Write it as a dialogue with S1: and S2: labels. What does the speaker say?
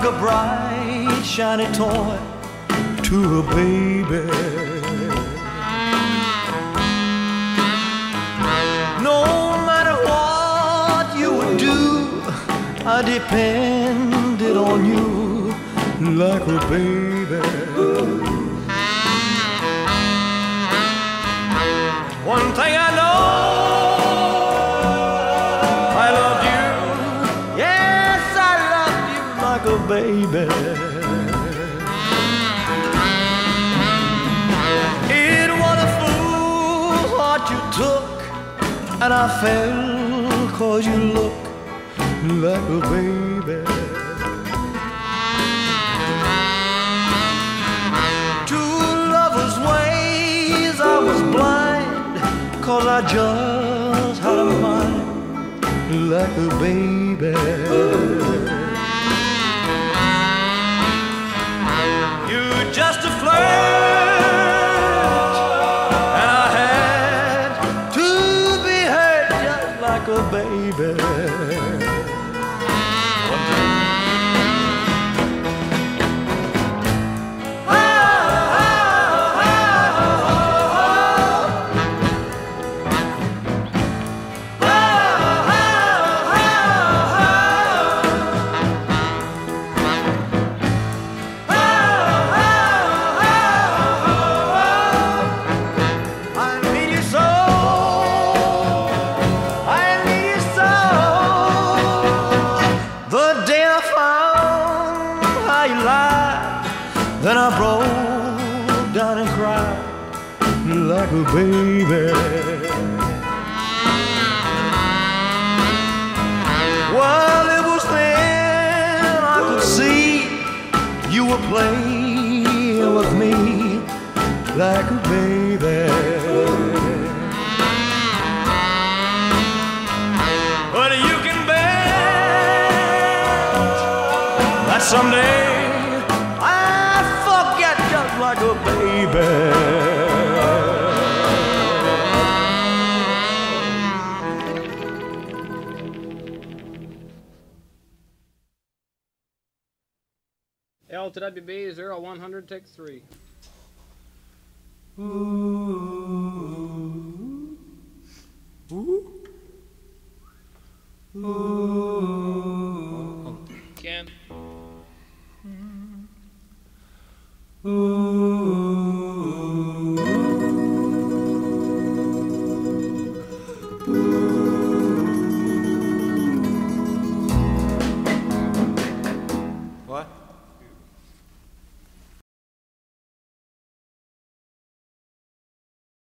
S1: like a bright, shiny toy to a baby. No matter what you would do, I depended on you like a baby. One thing I know, I loved you. Yes, I loved you like a baby. It was a fool what you took, and I fell 'cause you look like a baby. To lovers' ways I was blind, 'cause I just had a mind like a baby. You're just a flirt, and I had to behave just like a baby. Then I broke down and cried like a baby. Well, it was then I could see you were playing with me like a baby. But you can bet that someday like a baby.
S2: L to WB 0100, take 3.
S1: Ooh.